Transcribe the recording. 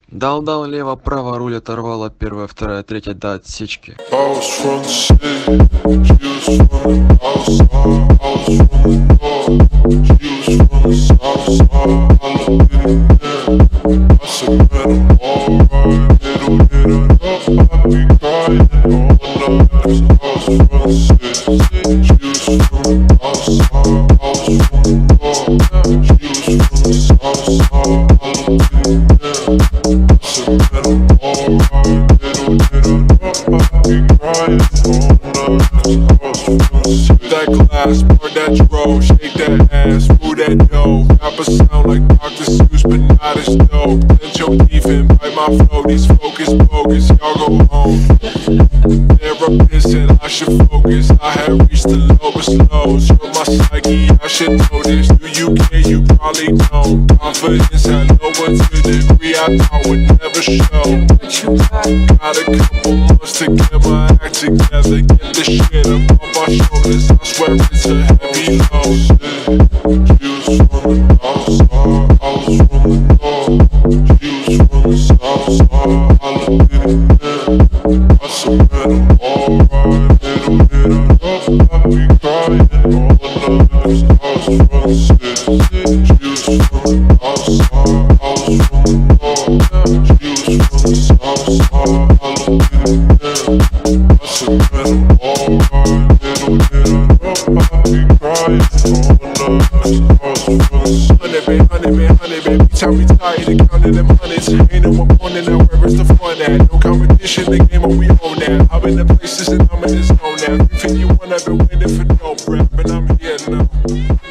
Дал лево, право, руль оторвала, первая, вторая, третья до отсечки. That glass, pour that dro, shake that ass, move that dough. Rapper sound like Dr. Seuss, but not as dope. Clench your teeth and bite my flow, these focus bogus, y'all go home. Therapist said I should focus, I had reached the lowest lows. You're my psyche, I should know this. Do you care? You probably don't. Confidence had lower to the degree I thought would never show. Got a couple months to get my act together, get the shit up on my shoulders. I swear it's a heavy load. She was from the north side, I was from the north. She was from the south side, I looked at it then. I said, man, I'm alright. Little did I know I'd be crying. All the others, I was from the city. She was from the north side, I was from the north. She was from the south side, I looked at it then. I said, man, I'm alright. Little did I know I'd be crying. All the others, I was from the city. Honey, baby, tell me tired of counting them hundreds. Ain't no one on in there, where is the fun at? No competition, the game, and we own that. I'm in the places and I'm in the zone now. Everything you want, I've been waiting for no rap, and I'm here now.